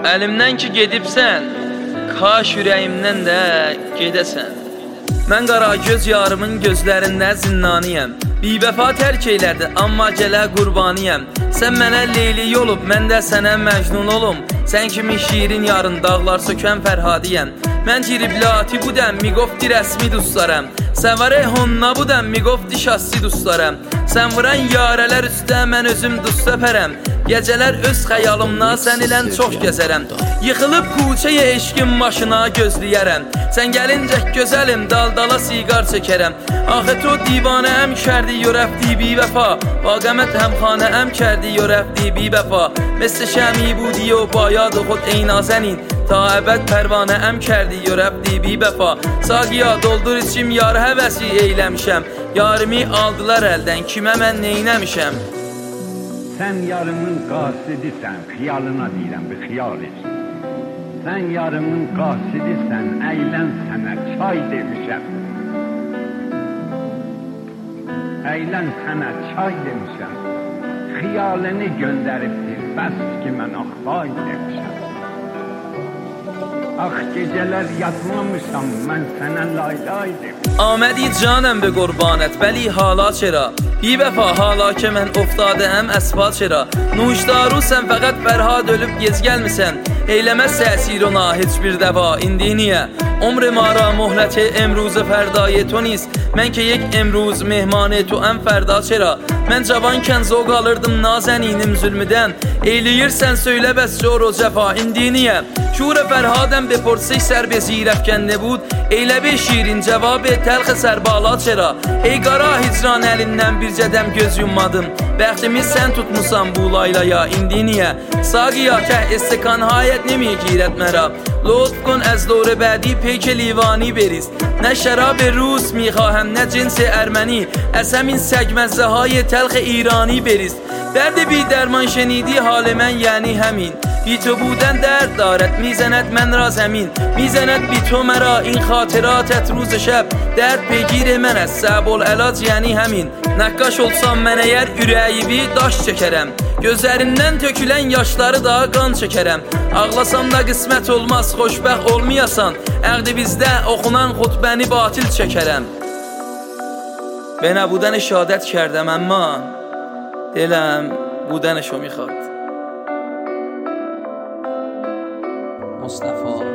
Əlimdən ki gedibsən, kaş ürəyimdən də gedəsən. Mən qara göz yarımın gözlərində zinnaniyəm. Bivəfa tərk eylədi, amma gələ qurbaniyəm. Sən mənə Leyli olub, mən də sənə Məcnun olum. Sən kimi şiirin yarın dağlar sökən Fərhadiyəm. Mən tiribləti budəm, miqofti rəsmi dostlarım. Səvərə honna budəm, miqofti şassi dostlarım. Sən vuran yarələr üstə mən özüm dost öpərəm. Gecələr öz xəyalımla sən ilən çox gəzərəm. Yıxılıb kuçəyə eşqin başına gözləyərəm. Sən gəlincək gözəlim, dal-dala siqar çəkərəm. Axı to divanəm kərdi yörəfdi bi vəfa. Baqəmət həmxanəm kərdi yörəfdi bi vəfa. مثل شمی بودی و با یاد خود ای نازنین تا ابد پروانه ام کردی و رفتی بی بفا ساقیا doldur içim yar həvəsi eyləmişəm yarımı aldılar əldən kimə mən neynəmişəm Sən yarımın qasidisən xiyalına deyirəm bir xiyal et Sən yarımın qasidisən əylən sənə çay demişəm Əylən sənə çay demişəm Xiyalını göndəribdir bəs ki mən axvay demişəm Ax gecələr yatmamışam mən sənə laylay demişəm آمدی جانم به قربانت ولی حالا چرا بی وفا حالا که من افتاده ام اسفا چرا Nuşdarusən fəqət Fərhad ölüb gec gəlmisən Eyləməz təsir ona heç bir dəva indi niyə عمر ما را مهلت امروز فردای تو نیست من که یک امروز mehman تو ام فردا چرا من cavanken zevk alırdım nazəninim zülmüdən Eyləyirsən söylə bəs zor o cəfa indi niyə شور فرهادم بپرسی سر به زیر افکنده بود Eylə bir şirin cevabı telx sərbala çera Ey qara hicran əlindən bircədəm göz yummadım Bəxtimiz sən tutmusan bu laylaya indi niyə Saqiya təh istikan hayət nمیگیرد مرا لطف کن از دور بعدی پیک لیوانی بریز نه شراب روس میخواهم نه جنس ارمنی از همین سگمزه های تلخ ایرانی بریز درد بی درمان شنیدی حال من یعنی همین بی تو بودن درد دارد میزند من را زمین میزند بی تو مرا این خاطراتت روز شب درد پیگیر من است صعب العلاج یعنی همین Nəqqaş olsam mən əgər ürəyivi daş çəkərəm Gözlərindən tökülən yaşları da qan çəkərəm Ağlasam da qismət olmaz xoşbəxt olmayasan Əqdi bizdə oxunan xutbəni batil çəkərəm به نبودن شادت کردم اما دلم بودنشو میخواد مصطفی